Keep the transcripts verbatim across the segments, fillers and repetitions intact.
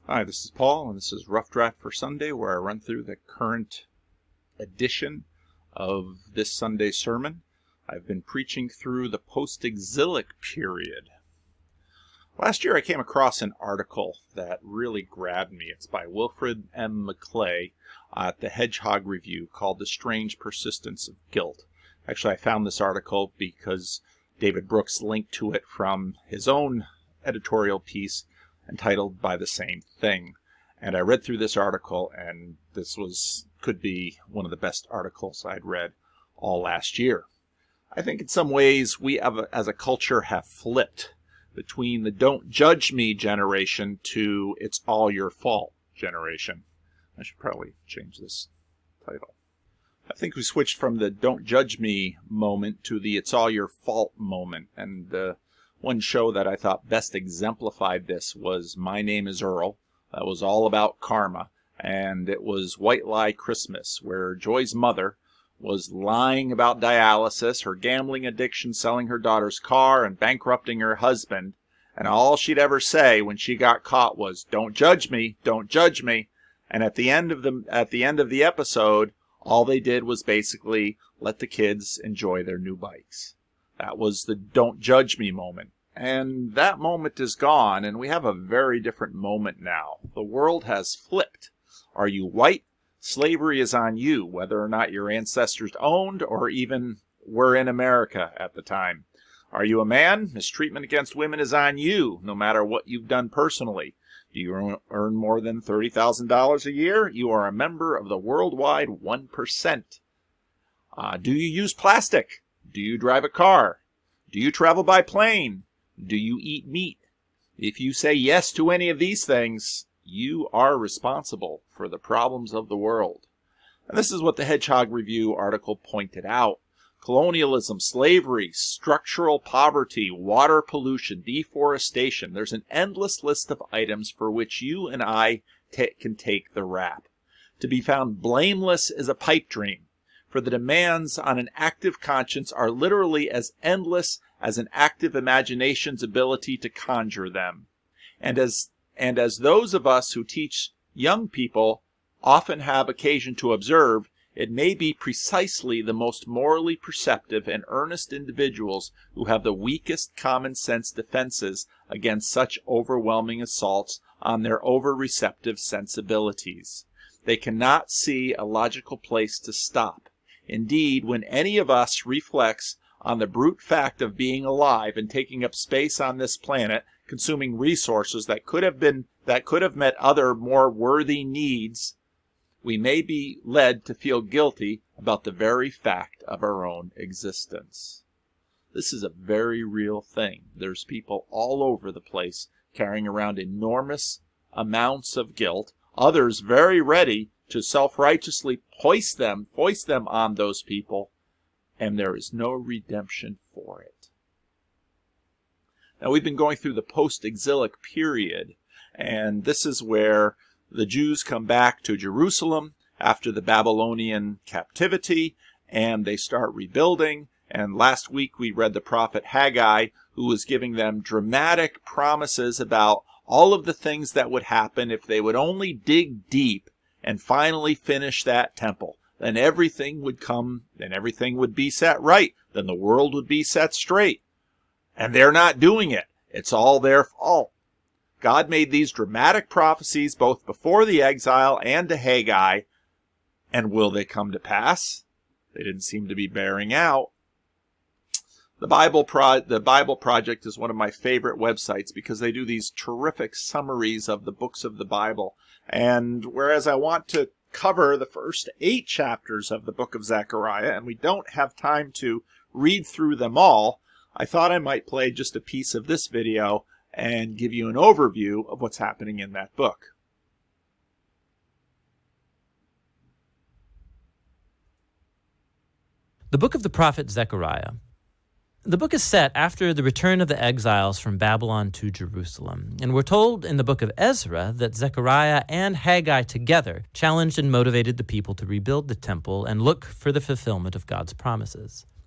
Hi, this is Paul, and this is Rough Draft for Sunday, where I run through the current edition of this Sunday's sermon. I've been preaching through the post-exilic period. Last year I came across an article that really grabbed me. It's by Wilfred M. McClay at the Hedgehog Review, called The Strange Persistence of Guilt. Actually, I found this article because David Brooks linked to it from his own editorial piece entitled by the same thing. And I read through this article, and this was could be one of the best articles I'd read all last year. I think in some ways we have, as a culture, have flipped between the don't judge me generation to it's all your fault generation. I should probably change this title. I think we switched from the don't judge me moment to the it's all your fault moment. And uh, one show that I thought best exemplified this was My Name is Earl. That was all about karma. And it was White Lie Christmas, where Joy's mother was lying about dialysis, her gambling addiction, selling her daughter's car, and bankrupting her husband. And all she'd ever say when she got caught was, "Don't judge me, don't judge me." And at the end of the at the end of the episode, all they did was basically let the kids enjoy their new bikes. That was the don't judge me moment. And that moment is gone, and we have a very different moment now. The world has flipped. Are you white? Slavery is on you, whether or not your ancestors owned or even were in America at the time. Are you a man? Mistreatment against women is on you, no matter what you've done personally. Do you earn more than thirty thousand dollars a year? You are a member of the worldwide one percent. Uh, do you use plastic? Do you drive a car? Do you travel by plane? Do you eat meat? If you say yes to any of these things, you are responsible for the problems of the world. And this is what the Hedgehog Review article pointed out. Colonialism, slavery, structural poverty, water pollution, deforestation. There's an endless list of items for which you and I t- can take the rap. To be found blameless is a pipe dream, for the demands on an active conscience are literally as endless as an active imagination's ability to conjure them. And as and as those of us who teach young people often have occasion to observe, it may be precisely the most morally perceptive and earnest individuals who have the weakest common sense defenses against such overwhelming assaults on their over-receptive sensibilities. They cannot see a logical place to stop. Indeed, when any of us reflects on the brute fact of being alive and taking up space on this planet, consuming resources that could have been that could have met other more worthy needs, we may be led to feel guilty about the very fact of our own existence. This is a very real thing. There's people all over the place carrying around enormous amounts of guilt, others very ready to self-righteously hoist them, foist them on those people, and there is no redemption for it. Now, we've been going through the post-exilic period, and this is where the Jews come back to Jerusalem after the Babylonian captivity, and they start rebuilding. And last week we read the prophet Haggai, who was giving them dramatic promises about all of the things that would happen if they would only dig deep and finally finish that temple. Then everything would come, then everything would be set right. Then the world would be set straight. And they're not doing it. It's all their fault. God made these dramatic prophecies both before the exile and to Haggai. And will they come to pass? They didn't seem to be bearing out. The Bible Pro- the Bible Project is one of my favorite websites because they do these terrific summaries of the books of the Bible. And whereas I want to cover the first eight chapters of the book of Zechariah, and we don't have time to read through them all, I thought I might play just a piece of this video and give you an overview of what's happening in that book. The book of the prophet Zechariah. The book is set after the return of the exiles from Babylon to Jerusalem, and we're told in the book of Ezra that Zechariah and Haggai together challenged and motivated the people to rebuild the temple and look for the fulfillment of God's promises.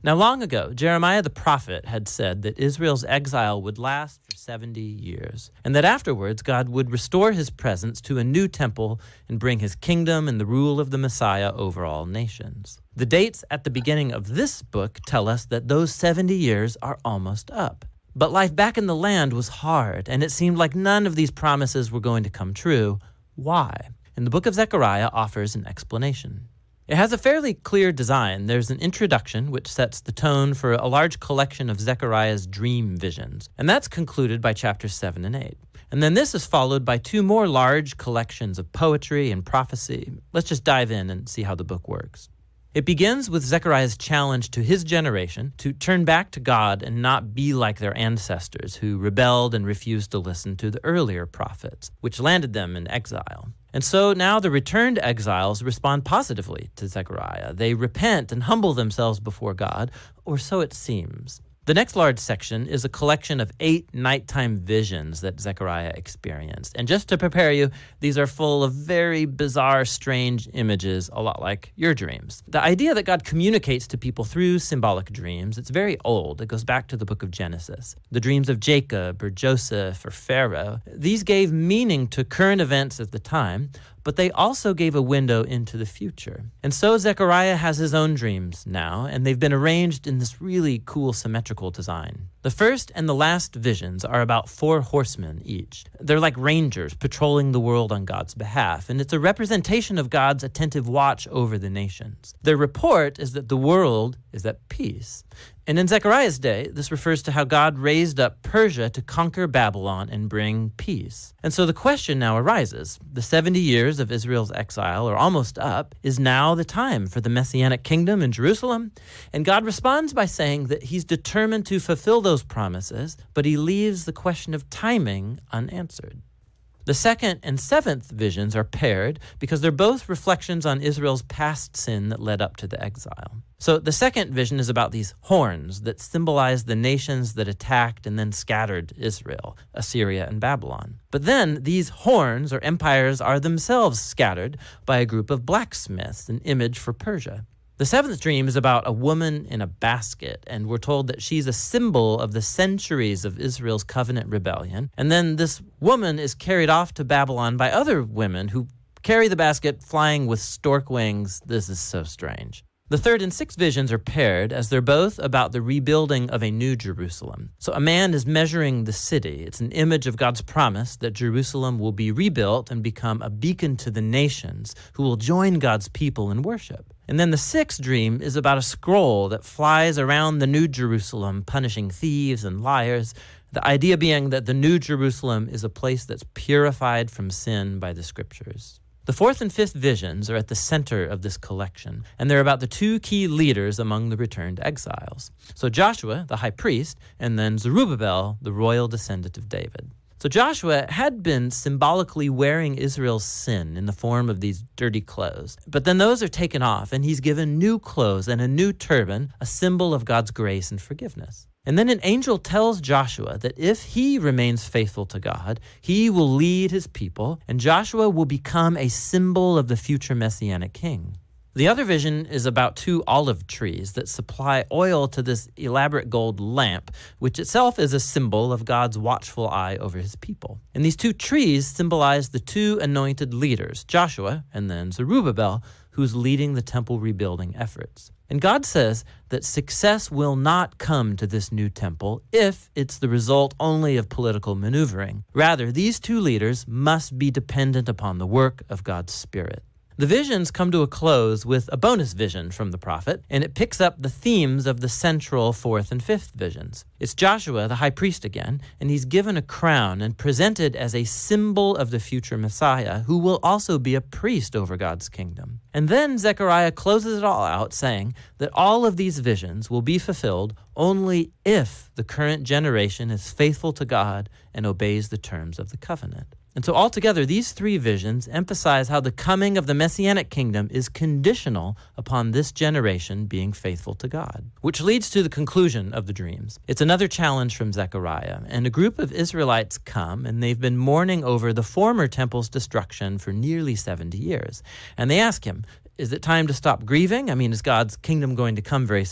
Now, long ago, Jeremiah the prophet had said that Israel's exile would last for seventy years, and that afterwards God would restore his presence to a new temple and bring his kingdom and the rule of the Messiah over all nations. The dates at the beginning of this book tell us that those seventy years are almost up. But life back in the land was hard, and it seemed like none of these promises were going to come true. Why? And the book of Zechariah offers an explanation. It has a fairly clear design. There's an introduction which sets the tone for a large collection of Zechariah's dream visions, and that's concluded by chapters seven and eight. And then this is followed by two more large collections of poetry and prophecy. Let's just dive in and see how the book works. It begins with Zechariah's challenge to his generation to turn back to God and not be like their ancestors who rebelled and refused to listen to the earlier prophets, which landed them in exile. And so now the returned exiles respond positively to Zechariah. They repent and humble themselves before God, or so it seems. The next large section is a collection of eight nighttime visions that Zechariah experienced. And just to prepare you, these are full of very bizarre, strange images, a lot like your dreams. The idea that God communicates to people through symbolic dreams, it's very old. It goes back to the book of Genesis. The dreams of Jacob or Joseph or Pharaoh, these gave meaning to current events at the time, but they also gave a window into the future. And so Zechariah has his own dreams now, and they've been arranged in this really cool symmetrical design. The first and the last visions are about four horsemen each. They're like rangers patrolling the world on God's behalf, and it's a representation of God's attentive watch over the nations. Their report is that the world is at peace. And in Zechariah's day, this refers to how God raised up Persia to conquer Babylon and bring peace. And so the question now arises, the seventy years of Israel's exile are almost up. Is now the time for the Messianic kingdom in Jerusalem? And God responds by saying that he's determined to fulfill those promises, but he leaves the question of timing unanswered. The second and seventh visions are paired because they're both reflections on Israel's past sin that led up to the exile. So the second vision is about these horns that symbolize the nations that attacked and then scattered Israel, Assyria and Babylon. But then these horns or empires are themselves scattered by a group of blacksmiths, an image for Persia. The seventh dream is about a woman in a basket, and we're told that she's a symbol of the centuries of Israel's covenant rebellion. And then this woman is carried off to Babylon by other women who carry the basket flying with stork wings. This is so strange. The third and sixth visions are paired as they're both about the rebuilding of a new Jerusalem. So a man is measuring the city. It's an image of God's promise that Jerusalem will be rebuilt and become a beacon to the nations who will join God's people in worship. And then the sixth dream is about a scroll that flies around the New Jerusalem, punishing thieves and liars. The idea being that the New Jerusalem is a place that's purified from sin by the scriptures. The fourth and fifth visions are at the center of this collection, and they're about the two key leaders among the returned exiles. So Joshua, the high priest, and then Zerubbabel, the royal descendant of David. So Joshua had been symbolically wearing Israel's sin in the form of these dirty clothes. But then those are taken off, and he's given new clothes and a new turban, a symbol of God's grace and forgiveness. And then an angel tells Joshua that if he remains faithful to God, he will lead his people, and Joshua will become a symbol of the future Messianic king. The other vision is about two olive trees that supply oil to this elaborate gold lamp, which itself is a symbol of God's watchful eye over his people. And these two trees symbolize the two anointed leaders, Joshua and then Zerubbabel, who's leading the temple rebuilding efforts. And God says that success will not come to this new temple if it's the result only of political maneuvering. Rather, these two leaders must be dependent upon the work of God's Spirit. The visions come to a close with a bonus vision from the prophet, and it picks up the themes of the central fourth and fifth visions. It's Joshua, the high priest again, and he's given a crown and presented as a symbol of the future Messiah, who will also be a priest over God's kingdom. And then Zechariah closes it all out, saying that all of these visions will be fulfilled only if the current generation is faithful to God and obeys the terms of the covenant. And so altogether, these three visions emphasize how the coming of the Messianic kingdom is conditional upon this generation being faithful to God, which leads to the conclusion of the dreams. It's another challenge from Zechariah, and a group of Israelites come, and they've been mourning over the former temple's destruction for nearly seventy years. And they ask him, is it time to stop grieving? I mean, is God's kingdom going to come very soon?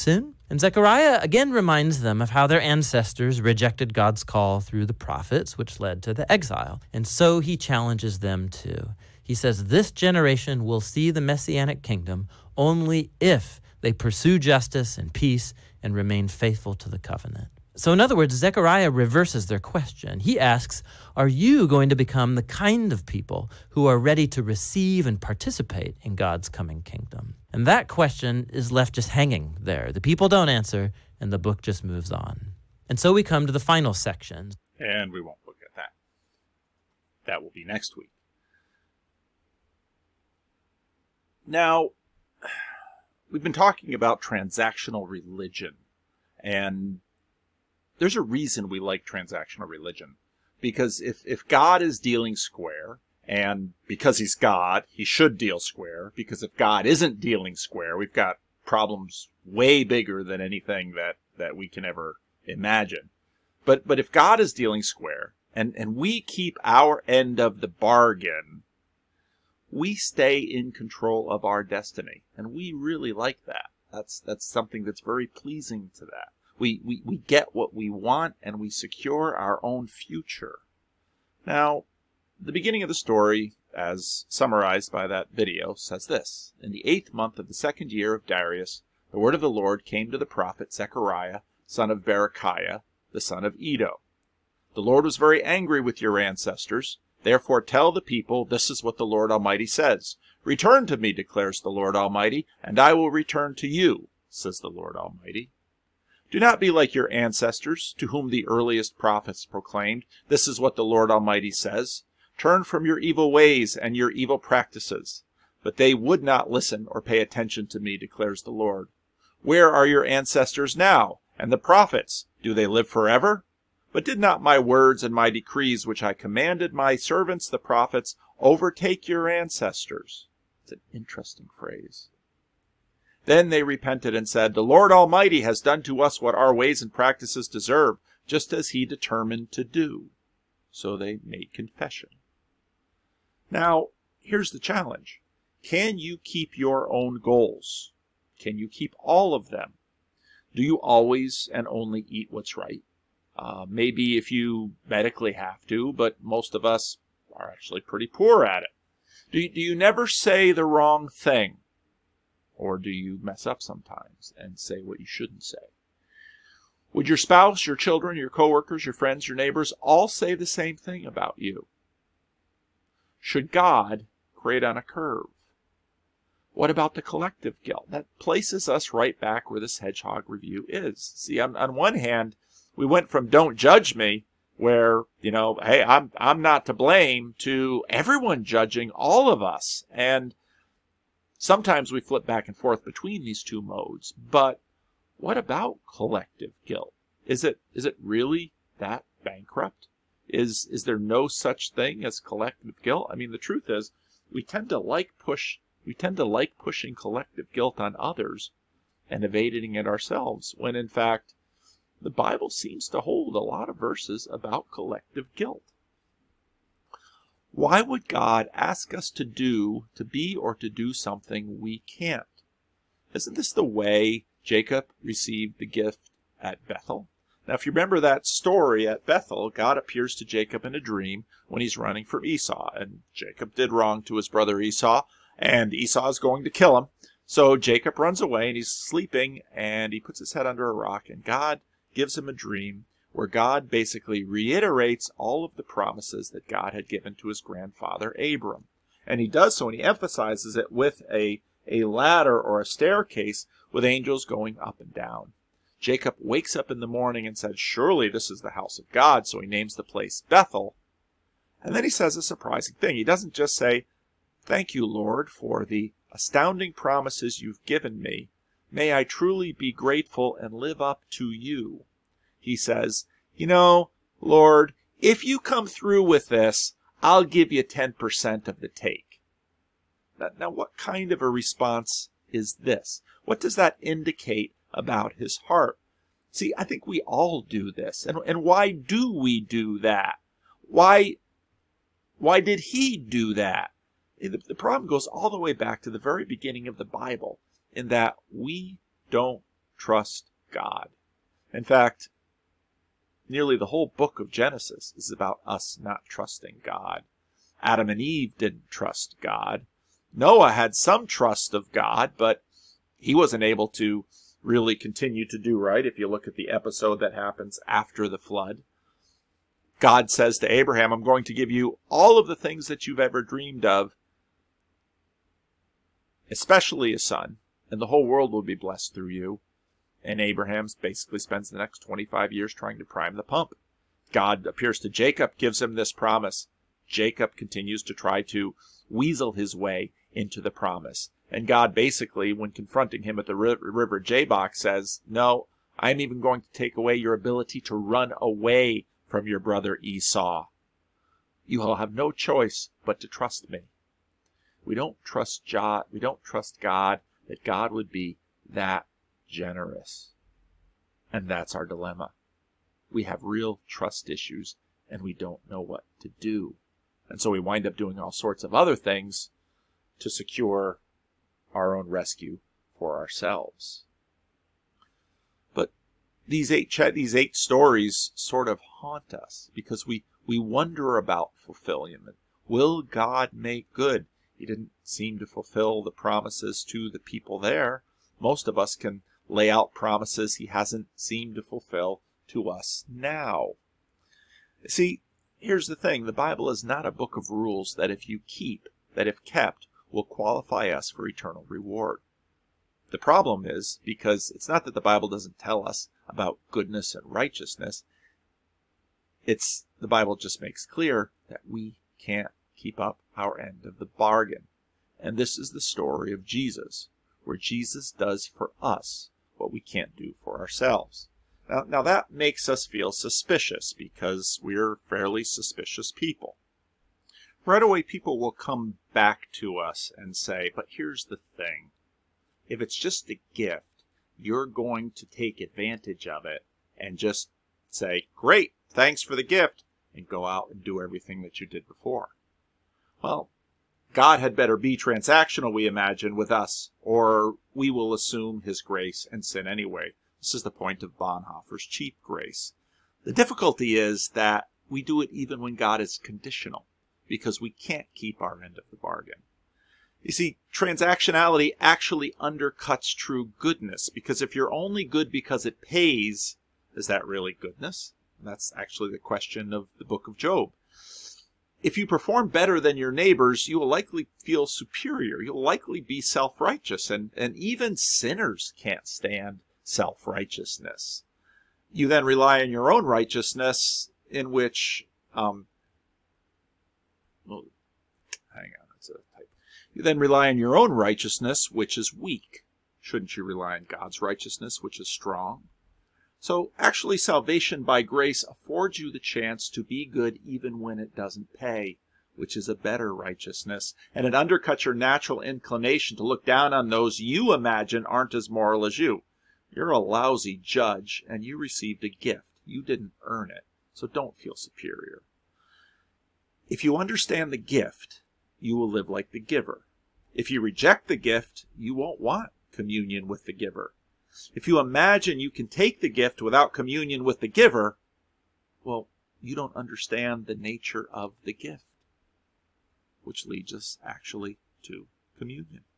And Zechariah again reminds them of how their ancestors rejected God's call through the prophets, which led to the exile. And so he challenges them too. He says, this generation will see the Messianic kingdom only if they pursue justice and peace and remain faithful to the covenant. So in other words, Zechariah reverses their question. He asks, are you going to become the kind of people who are ready to receive and participate in God's coming kingdom? And that question is left just hanging there. The people don't answer, and the book just moves on. And so we come to the final section. And we won't look at that. That will be next week. Now, we've been talking about transactional religion, and there's a reason we like transactional religion. Because if, if God is dealing square, and because he's God, he should deal square, because if God isn't dealing square, we've got problems way bigger than anything that, that we can ever imagine. But but if God is dealing square, and, and we keep our end of the bargain, we stay in control of our destiny. And we really like that. That's that's something that's very pleasing to that. We, we, we get what we want, and we secure our own future. Now, the beginning of the story, as summarized by that video, says this. In the eighth month of the second year of Darius, the word of the Lord came to the prophet Zechariah, son of Berechiah, the son of Iddo. The Lord was very angry with your ancestors. Therefore tell the people, this is what the Lord Almighty says. Return to me, declares the Lord Almighty, and I will return to you, says the Lord Almighty. Do not be like your ancestors, to whom the earliest prophets proclaimed, this is what the Lord Almighty says. Turn from your evil ways and your evil practices. But they would not listen or pay attention to me, declares the Lord. Where are your ancestors now? And the prophets, do they live forever? But did not my words and my decrees, which I commanded my servants the prophets, overtake your ancestors? It's an interesting phrase. Then they repented and said, the Lord Almighty has done to us what our ways and practices deserve, just as he determined to do. So they made confession. Now, here's the challenge. Can you keep your own goals? Can you keep all of them? Do you always and only eat what's right? Uh, maybe if you medically have to, but most of us are actually pretty poor at it. Do you, do you never say the wrong thing? Or do you mess up sometimes and say what you shouldn't say? Would your spouse, your children, your coworkers, your friends, your neighbors all say the same thing about you? Should God grade on a curve? What about the collective guilt? That places us right back where this Hedgehog Review is. See, on, on one hand, we went from don't judge me, where, you know, hey, I'm I'm not to blame, to everyone judging all of us. And sometimes we flip back and forth between these two modes. But what about collective guilt? Is it is it really that bankrupt? Is is there no such thing as collective guilt? I mean, the truth is, we tend to like push we tend to like pushing collective guilt on others and evading it ourselves, when in fact the Bible seems to hold a lot of verses about collective guilt. Why would God ask us to do, to be or to do something we can't? Isn't this the way Jacob received the gift at Bethel? Now, if you remember that story at Bethel, God appears to Jacob in a dream when he's running from Esau. And Jacob did wrong to his brother Esau, and Esau is going to kill him. So Jacob runs away, and he's sleeping, and he puts his head under a rock, and God gives him a dream where God basically reiterates all of the promises that God had given to his grandfather Abram. And he does so, and he emphasizes it with a, a ladder or a staircase with angels going up and down. Jacob wakes up in the morning and says, surely this is the house of God, so he names the place Bethel. And then he says a surprising thing. He doesn't just say, thank you, Lord, for the astounding promises you've given me. May I truly be grateful and live up to you. He says, you know, Lord, if you come through with this, I'll give you ten percent of the take. Now, now, what kind of a response is this? What does that indicate about his heart? See, I think we all do this. And, and why do we do that? Why, why did he do that? The, the problem goes all the way back to the very beginning of the Bible, in that we don't trust God. In fact, nearly the whole book of Genesis is about us not trusting God. Adam and Eve didn't trust God. Noah had some trust of God, but he wasn't able to really continue to do right. If you look at the episode that happens after the flood, God says to Abraham, I'm going to give you all of the things that you've ever dreamed of, especially a son, and the whole world will be blessed through you. And Abraham basically spends the next twenty-five years trying to prime the pump. God appears to Jacob, gives him this promise. Jacob continues to try to weasel his way into the promise. And God basically, when confronting him at the river Jabbok, says, no, I'm even going to take away your ability to run away from your brother Esau. You will have no choice but to trust me. We don't trust God, we don't trust God that God would be that generous. And that's our dilemma. We have real trust issues and we don't know what to do. And so we wind up doing all sorts of other things to secure our own rescue for ourselves. But these eight these eight stories sort of haunt us because we, we wonder about fulfillment. Will God make good? He didn't seem to fulfill the promises to the people there. Most of us can lay out promises he hasn't seemed to fulfill to us now. See, here's the thing. The Bible is not a book of rules that if you keep, that if kept, will qualify us for eternal reward. The problem is, because it's not that the Bible doesn't tell us about goodness and righteousness, it's the Bible just makes clear that we can't keep up our end of the bargain. And this is the story of Jesus, where Jesus does for us what we can't do for ourselves. Now, now that makes us feel suspicious because we're fairly suspicious people. Right away, people will come back to us and say, but here's the thing. If it's just a gift, you're going to take advantage of it and just say, great, thanks for the gift, and go out and do everything that you did before. Well, God had better be transactional, we imagine, with us, or we will assume his grace and sin anyway. This is the point of Bonhoeffer's cheap grace. The difficulty is that we do it even when God is conditional, because we can't keep our end of the bargain. You see, transactionality actually undercuts true goodness, because if you're only good because it pays, is that really goodness? And that's actually the question of the book of Job. If you perform better than your neighbors, you will likely feel superior. You'll likely be self-righteous, and, and even sinners can't stand self-righteousness. You then rely on your own righteousness, in which, um, well, hang on, that's a type. You then rely on your own righteousness, which is weak. Shouldn't you rely on God's righteousness, which is strong? So actually, salvation by grace affords you the chance to be good even when it doesn't pay, which is a better righteousness. And it undercuts your natural inclination to look down on those you imagine aren't as moral as you. You're a lousy judge, and you received a gift. You didn't earn it, so don't feel superior. If you understand the gift, you will live like the giver. If you reject the gift, you won't want communion with the giver. If you imagine you can take the gift without communion with the giver, well, you don't understand the nature of the gift, which leads us actually to communion.